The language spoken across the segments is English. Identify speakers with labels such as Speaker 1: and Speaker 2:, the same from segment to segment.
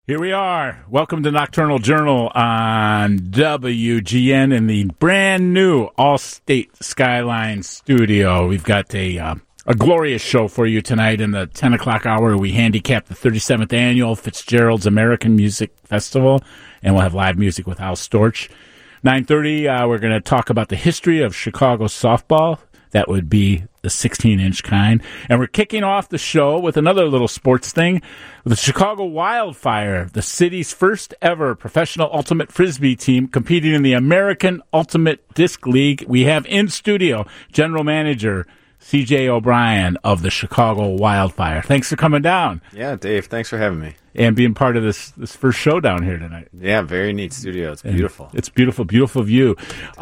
Speaker 1: Here we are. Welcome to Nocturnal Journal on WGN in the brand new Allstate Skyline studio. We've got a glorious show for you tonight in the 10 o'clock hour. We handicap the 37th annual Fitzgerald's American Music Festival, and we'll have live music with Al Storch. 9:30, we're going to talk about the history of Chicago softball. That would be the 16-inch kind. And we're kicking off the show with another little sports thing. The Chicago Wildfire, the city's first ever professional ultimate frisbee team competing in the American Ultimate Disc League. We have in studio General Manager C.J. O'Brien of the Chicago Wildfire. Thanks for coming down.
Speaker 2: Yeah, Dave, thanks for having me.
Speaker 1: And being part of this first show down here tonight.
Speaker 2: Yeah, very neat studio. It's beautiful.
Speaker 1: And it's beautiful, beautiful view.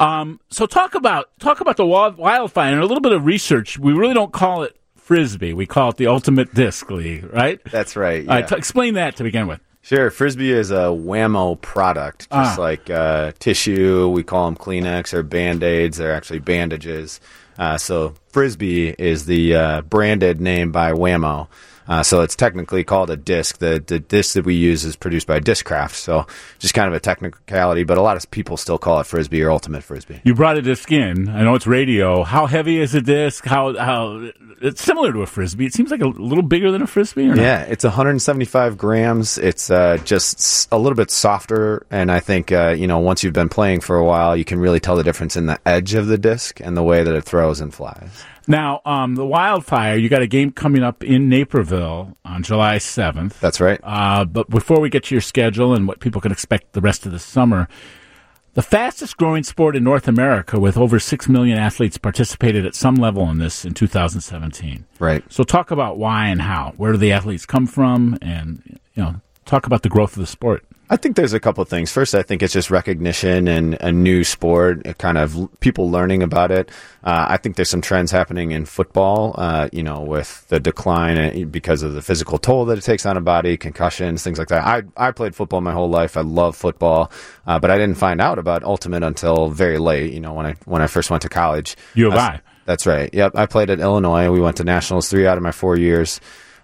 Speaker 1: So talk about the Wildfire and a little bit of research. We really don't call it Frisbee. We call it the Ultimate Disc League, right?
Speaker 2: That's right. Yeah.
Speaker 1: All right, explain that to begin with.
Speaker 2: Sure. Frisbee is a whammo product, just like tissue. We call them Kleenex or Band-Aids. They're actually bandages. So Frisbee is the branded name by Whammo. So it's technically called a disc. The disc that we use is produced by Discraft. So just kind of a technicality, but a lot of people still call it Frisbee or Ultimate Frisbee.
Speaker 1: You brought a disc in. I know it's radio. How heavy is a disc? How it's similar to a Frisbee. It seems like a little bigger than a Frisbee, or not?
Speaker 2: Yeah, it's 175 grams. It's just a little bit softer, and I think once you've been playing for a while, you can really tell the difference in the edge of the disc and the way that it throws and flies.
Speaker 1: Now, the Wildfire, you got a game coming up in Naperville on July 7th.
Speaker 2: That's right.
Speaker 1: But before we get to your schedule and what people can expect the rest of the summer, the fastest growing sport in North America with over 6 million athletes participated at some level in this in 2017.
Speaker 2: Right.
Speaker 1: So talk about why and how. Where do the athletes come from? And, talk about the growth of the sport.
Speaker 2: I think there's a couple of things. First, I think it's just recognition and a new sport, kind of people learning about it. I think there's some trends happening in football, with the decline because of the physical toll that it takes on a body, concussions, things like that. I played football my whole life. I love football, but I didn't find out about Ultimate until very late, when I first went to college.
Speaker 1: U of I.
Speaker 2: That's right. Yep. I played at Illinois. We went to nationals 3 out of my 4 years.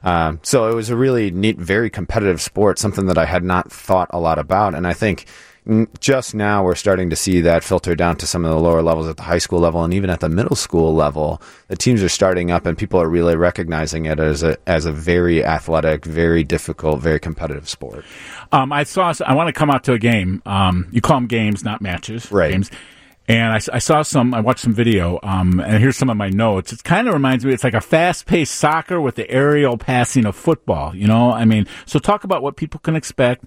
Speaker 2: So it was a really neat, very competitive sport, something that I had not thought a lot about. And I think just now we're starting to see that filter down to some of the lower levels at the high school level and even at the middle school level. The teams are starting up and people are really recognizing it as a very athletic, very difficult, very competitive sport.
Speaker 1: I want to come out to a game. You call them games, not matches.
Speaker 2: Right.
Speaker 1: Games. And I watched some video, and here's some of my notes. It kind of reminds me, it's like a fast-paced soccer with the aerial passing of football, so talk about what people can expect.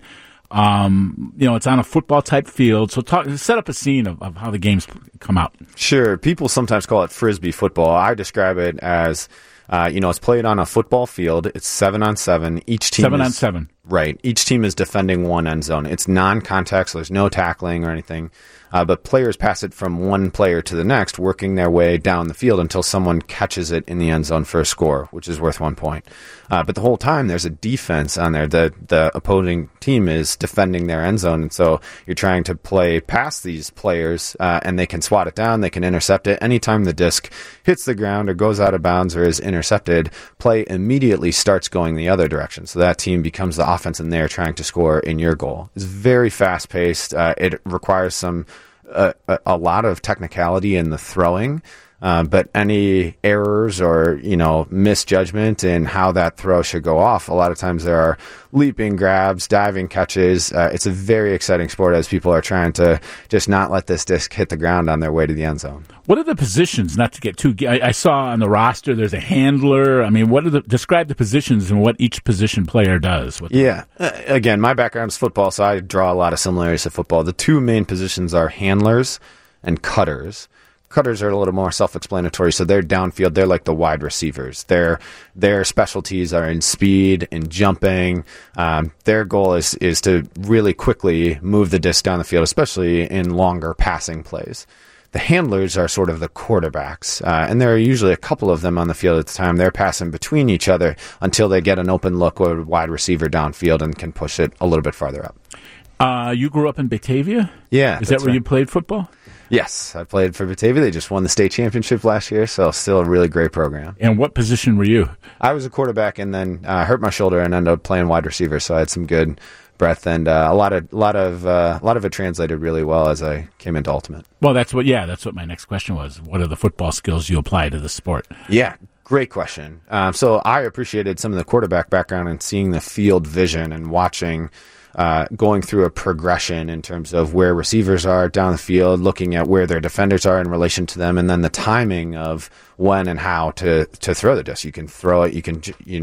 Speaker 1: It's on a football-type field, so set up a scene of how the games come out.
Speaker 2: Sure. People sometimes call it Frisbee football. I describe it as, it's played on a football field. It's 7-on-7. Each team
Speaker 1: 7-on-7.
Speaker 2: Right. Each team is defending one end zone. It's non-contact, so there's no tackling or anything. But players pass it from one player to the next, working their way down the field until someone catches it in the end zone for a score, which is worth 1 point. But the whole time, there's a defense on there. The opposing team is defending their end zone, and so you're trying to play past these players, and they can swat it down, they can intercept it. Anytime the disc hits the ground or goes out of bounds or is intercepted, play immediately starts going the other direction. So that team becomes the offense, and they're trying to score in your goal. It's very fast-paced. It requires a lot of technicality in the throwing, but any errors or misjudgment in how that throw should go off, a lot of times there are leaping grabs, diving catches. It's a very exciting sport as people are trying to just not let this disc hit the ground on their way to the end zone.
Speaker 1: What are the positions, not to get too... I saw on the roster there's a handler. I mean, describe the positions and what each position player does.
Speaker 2: Again, my background is football, so I draw a lot of similarities to football. The two main positions are handlers and cutters. Cutters are a little more self-explanatory, so they're downfield. They're like the wide receivers. Their specialties are in speed and jumping. Their goal is to really quickly move the disc down the field, especially in longer passing plays. The handlers are sort of the quarterbacks, and there are usually a couple of them on the field at the time. They're passing between each other until they get an open look or wide receiver downfield and can push it a little bit farther up.
Speaker 1: You grew up in Batavia?
Speaker 2: Yeah.
Speaker 1: Is that where you played football?
Speaker 2: Yes, I played for Batavia. They just won the state championship last year, so still a really great program.
Speaker 1: And what position were you?
Speaker 2: I was a quarterback and then hurt my shoulder and ended up playing wide receiver, so I had some good breadth, and a lot of it translated really well as I came into Ultimate.
Speaker 1: Well, that's what my next question was. What are the football skills you apply to the sport?
Speaker 2: Yeah, great question. So I appreciated some of the quarterback background and seeing the field vision and watching, going through a progression in terms of where receivers are down the field, looking at where their defenders are in relation to them, and then the timing of when and how to throw the disc. You can throw it. You can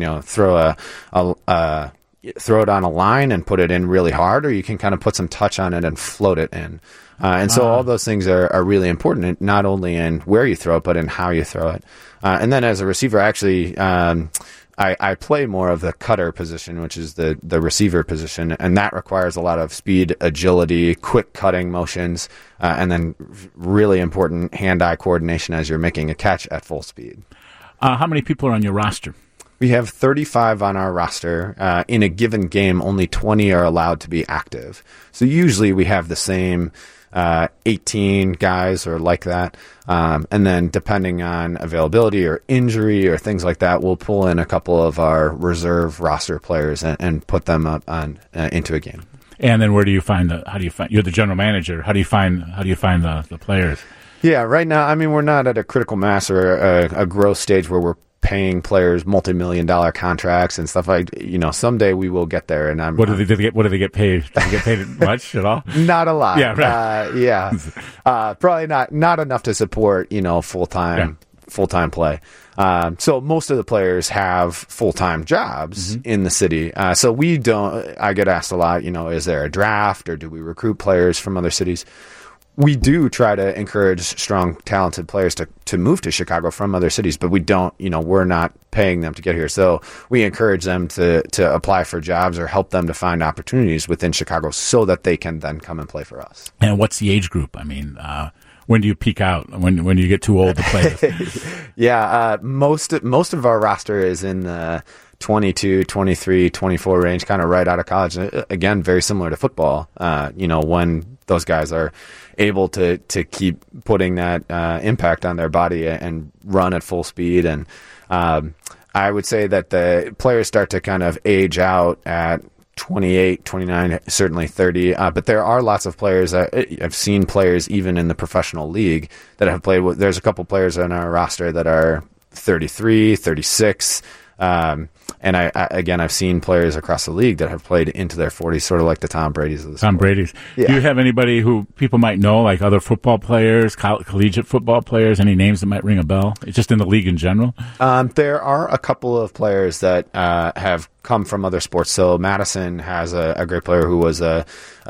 Speaker 2: throw it on a line and put it in really hard, or you can kind of put some touch on it and float it in. So all those things are really important, not only in where you throw it, but in how you throw it. And then as a receiver, actually, I play more of the cutter position, which is the receiver position, and that requires a lot of speed, agility, quick cutting motions, and then really important hand-eye coordination as you're making a catch at full speed.
Speaker 1: How many people are on your roster?
Speaker 2: We have 35 on our roster. In a given game, only 20 are allowed to be active. So usually we have the same 18 guys or like that. And then depending on availability or injury or things like that, we'll pull in a couple of our reserve roster players and put them up on into a game.
Speaker 1: And then you're the general manager. How do you find the players?
Speaker 2: Yeah, right now, I mean, we're not at a critical mass or a growth stage where we're paying players multi-million-dollar contracts and stuff like. Someday we will get there. And
Speaker 1: what do they get paid? Do they get paid much at all?
Speaker 2: Not a lot.
Speaker 1: Yeah, right.
Speaker 2: Probably not enough to support full-time play. So most of the players have full-time jobs in the city. So we don't. I get asked a lot. Is there a draft or do we recruit players from other cities? We do try to encourage strong, talented players to move to Chicago from other cities, but we don't, we're not paying them to get here. So we encourage them to apply for jobs or help them to find opportunities within Chicago so that they can then come and play for us.
Speaker 1: And what's the age group? I mean, when do you peak out? When do you get too old to play this?
Speaker 2: Yeah, most of our roster is in the 22, 23, 24 range, kind of right out of college. Again, very similar to football. When those guys are able to keep putting that impact on their body and run at full speed. And I would say that the players start to kind of age out at 28, 29, certainly 30. But there are lots of players. I've seen players even in the professional league that have played with. There's a couple players on our roster that are 33, 36. And I've seen players across the league that have played into their 40s, sort of like the Tom Brady's of the sport.
Speaker 1: Tom Brady's. Yeah. Do you have anybody who people might know, like other football players, collegiate football players, any names that might ring a bell, just in the league in general?
Speaker 2: There are a couple of players that have come from other sports. So Madison has a great player who was a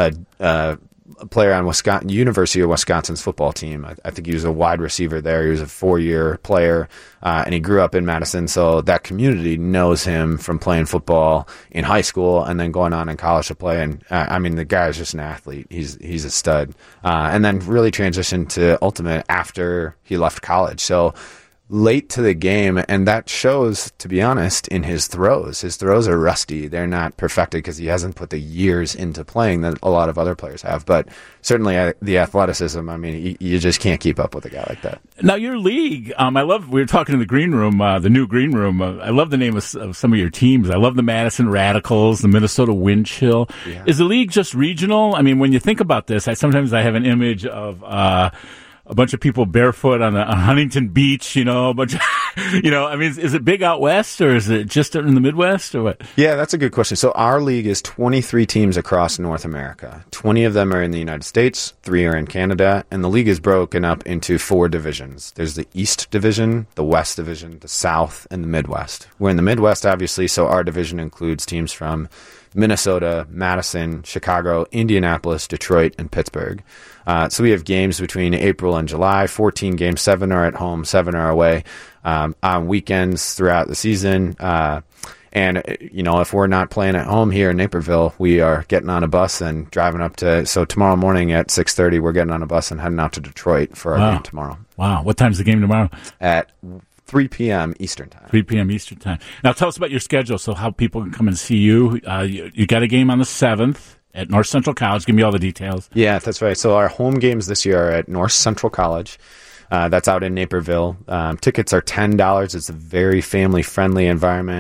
Speaker 2: player on University of Wisconsin's football team. I think he was a wide receiver there. He was a 4-year player, and he grew up in Madison, so that community knows him from playing football in high school and then going on in college to play. And the guy is just an athlete. He's a stud, and then really transitioned to Ultimate after he left college. So late to the game, and that shows, to be honest, in his throws. His throws are rusty. They're not perfected because he hasn't put the years into playing that a lot of other players have. But certainly the athleticism, you just can't keep up with a guy like that.
Speaker 1: Now, your league, we were talking in the green room, the new green room. I love the name of some of your teams. I love the Madison Radicals, the Minnesota Wind Chill. Yeah. Is the league just regional? When you think about this, sometimes I have an image of a bunch of people barefoot on Huntington Beach, a bunch of, is it big out west or is it just in the Midwest or what?
Speaker 2: Yeah, that's a good question. So our league is 23 teams across North America. 20 of them are in the United States, 3 are in Canada, and the league is broken up into 4 divisions. There's the East Division, the West Division, the South, and the Midwest. We're in the Midwest, obviously, so our division includes teams from Minnesota, Madison, Chicago, Indianapolis, Detroit, and Pittsburgh. So we have games between April and July, 14 games, 7 are at home, 7 are away, on weekends throughout the season. And if we're not playing at home here in Naperville, we are getting on a bus and driving up so tomorrow morning at 6:30, we're getting on a bus and heading out to Detroit for our game tomorrow.
Speaker 1: Wow. What time's the game tomorrow?
Speaker 2: At 3 p.m. Eastern time.
Speaker 1: 3 p.m. Eastern time. Now tell us about your schedule, so how people can come and see you. You got a game on the 7th at North Central College. Give me all the details.
Speaker 2: Yeah, that's right. So our home games this year are at North Central College. That's out in Naperville. Tickets are $10. It's a very family-friendly environment.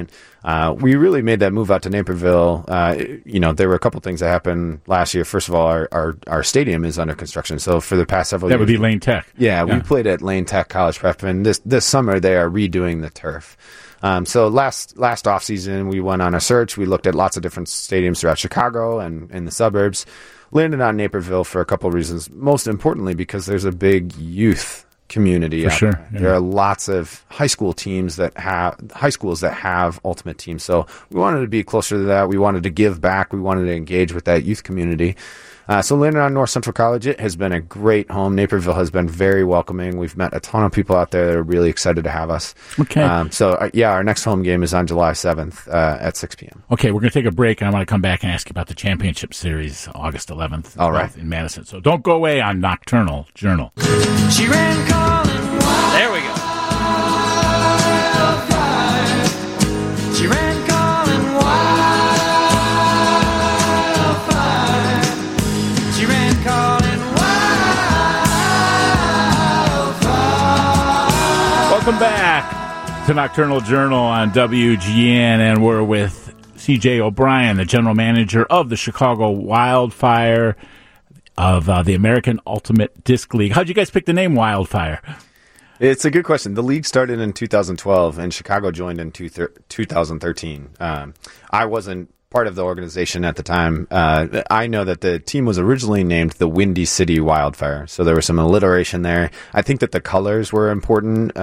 Speaker 2: We really made that move out to Naperville. There were a couple things that happened last year. First of all, our stadium is under construction. So for the past several years,
Speaker 1: that would be Lane Tech.
Speaker 2: Yeah, we played at Lane Tech College Prep, and this summer they are redoing the turf. So last off season, we went on a search. We looked at lots of different stadiums throughout Chicago and in the suburbs. Landed on Naperville for a couple of reasons. Most importantly, because there's a big youth community out there. Yeah. There are lots of high schools that have ultimate teams. So we wanted to be closer to that. We wanted to give back. We wanted to engage with that youth community. So landing on North Central College, it has been a great home. Naperville has been very welcoming. We've met a ton of people out there that are really excited to have us.
Speaker 1: Okay.
Speaker 2: Our next home game is on July 7th at 6 p.m.
Speaker 1: Okay, we're going to take a break, and I want to come back and ask you about the championship series, August 11th.
Speaker 2: All right.
Speaker 1: In Madison. So don't go away on Nocturnal Journal.
Speaker 3: She ran calling wild.
Speaker 1: There we go.
Speaker 3: She ran calling wildfire. She ran calling wildfire.
Speaker 1: Welcome back to Nocturnal Journal on WGN, and we're with C.J. O'Brien, the general manager of the Chicago Wildfire of the American Ultimate Disc League. How'd you guys pick the name Wildfire?
Speaker 2: It's a good question. The league started in 2012, and Chicago joined in 2013. I wasn't part of the organization at the time. I know that the team was originally named the Windy City Wildfire, so there was some alliteration there. I think that the colors were important,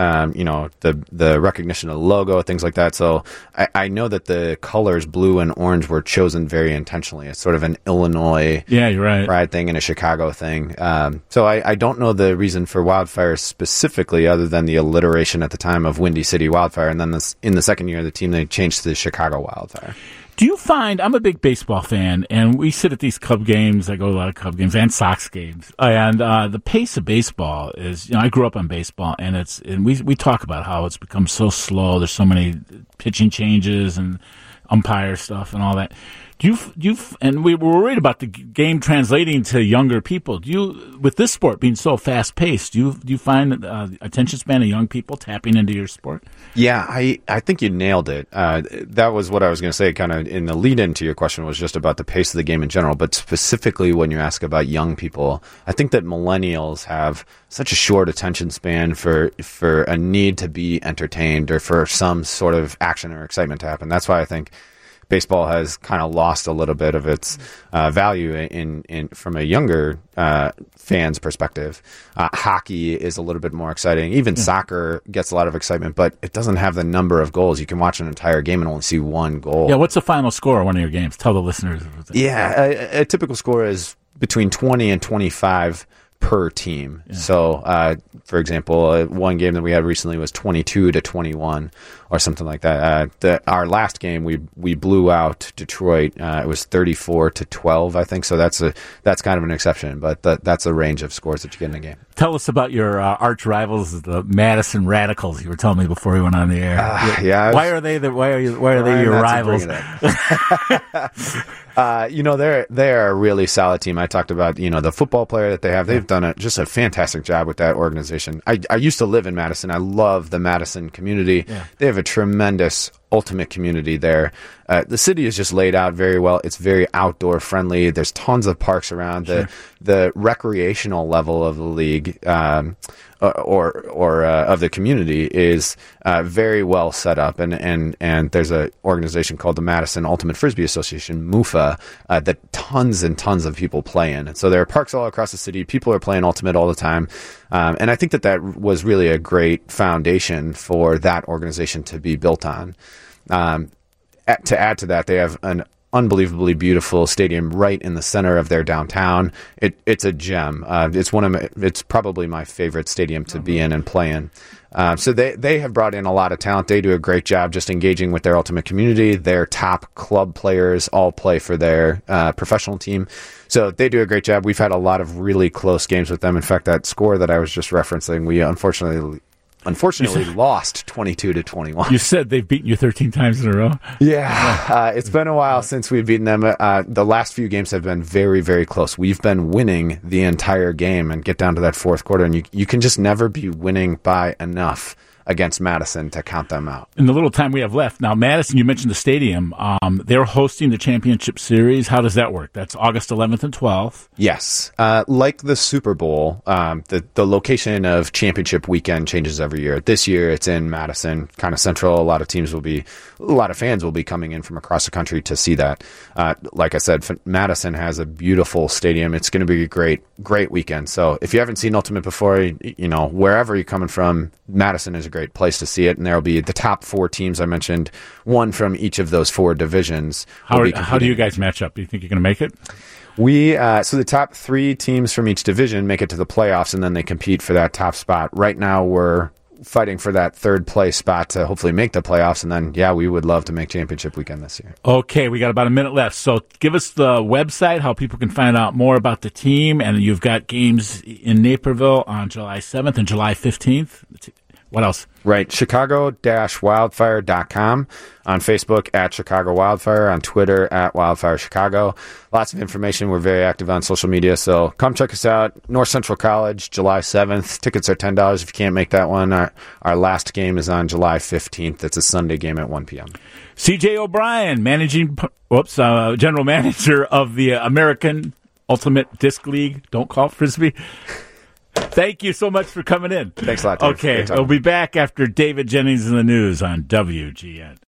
Speaker 2: the recognition of the logo, things like that. So I know that the colors blue and orange were chosen very intentionally. It's sort of an Illinois
Speaker 1: you're right.
Speaker 2: pride thing and a Chicago thing. So I don't know the reason for Wildfire specifically, other than the alliteration at the time of Windy City Wildfire. And then in the second year of the team, they changed to the Chicago Wildfire.
Speaker 1: Do you find, I'm a big baseball fan, and we sit at these Cub games, I go to a lot of Cub games and Sox games, and the pace of baseball is, I grew up on baseball, and we talk about how it's become so slow, there's so many pitching changes and umpire stuff and all that. And we were worried about the game translating to younger people. With this sport being so fast paced, do you find attention span of young people tapping into your sport?
Speaker 2: Yeah, I think you nailed it. That was what I was going to say, kind of in the lead into your question, was just about the pace of the game in general. But specifically when you ask about young people, I think that millennials have such a short attention span for a need to be entertained or for some sort of action or excitement to happen. That's why I think baseball has kind of lost a little bit of its value in from a younger fan's perspective. Hockey is a little bit more exciting. Even soccer gets a lot of excitement, but it doesn't have the number of goals. You can watch an entire game and only see one goal.
Speaker 1: Yeah, what's the final score of one of your games? Tell the listeners.
Speaker 2: Yeah, a typical score is between 20 and 25 per team. Yeah. So, for example, one game that we had recently was 22-21 or something like that. Our last game, we blew out Detroit. It was 34-12, I think. So that's kind of an exception, but that's a range of scores that you get in a game.
Speaker 1: Tell us about your arch rivals, the Madison Radicals. You were telling me before we went on the air.
Speaker 2: Yeah.
Speaker 1: Why are they your rivals?
Speaker 2: They're a really solid team. I talked about, the football player that they have. They've done just a fantastic job with that organization. I used to live in Madison. I love the Madison community. Yeah. They have a tremendous ultimate community there. The city is just laid out very well. It's very outdoor friendly. There's tons of parks around. Sure. The recreational level of the league or of the community is very well set up, and there's an organization called the Madison Ultimate Frisbee Association, MUFA, that tons and tons of people play in. And so there are parks all across the city. People are playing Ultimate all the time, and I think that was really a great foundation for that organization to be built on. To add to that, they have an unbelievably beautiful stadium right in the center of their downtown. It's a gem. It's probably my favorite stadium to be in and play in. So they have brought in a lot of talent. They do a great job just engaging with their ultimate community. Their top club players all play for their professional team. So they do a great job. We've had a lot of really close games with them. In fact, that score that I was just referencing, we unfortunately lost 22-21.
Speaker 1: You said they've beaten you 13 times in a row?
Speaker 2: Yeah. It's been a while since we've beaten them. The last few games have been very, very close. We've been winning the entire game and get down to that fourth quarter, and you can just never be winning by enough against Madison to count them out.
Speaker 1: In the little time we have left, now Madison, you mentioned the stadium. They're hosting the championship series. How does that work? That's August 11th and 12th.
Speaker 2: Yes. Like the Super Bowl, the location of championship weekend changes every year. This year it's in Madison, kind of central. A lot of fans will be coming in from across the country to see that. Like I said, Madison has a beautiful stadium. It's going to be a great weekend. So if you haven't seen Ultimate before, wherever you're coming from, Madison is a great place to see it. And there will be the top 4 teams I mentioned, one from each of those 4 divisions.
Speaker 1: How do you guys match up? Do you think you're going to make it?
Speaker 2: So the top 3 teams from each division make it to the playoffs, and then they compete for that top spot. Right now, we're fighting for that 3rd place spot to hopefully make the playoffs, and then, we would love to make championship weekend this year.
Speaker 1: Okay, we got about a minute left. So give us the website, how people can find out more about the team, and you've got games in Naperville on July 7th and July 15th. What else?
Speaker 2: Right, Chicago-wildfire.com, on Facebook at Chicago Wildfire, on Twitter at Wildfire Chicago. Lots of information. We're very active on social media, so come check us out. North Central College, July 7th. Tickets are $10 if you can't make that one. Our last game is on July 15th. It's a Sunday game at 1 p.m.
Speaker 1: C.J. O'Brien, general manager of the American Ultimate Disc League. Don't call it Frisbee. Thank you so much for coming in.
Speaker 2: Thanks a lot, Dave.
Speaker 1: Okay, we'll be back after David Jennings in the news on WGN.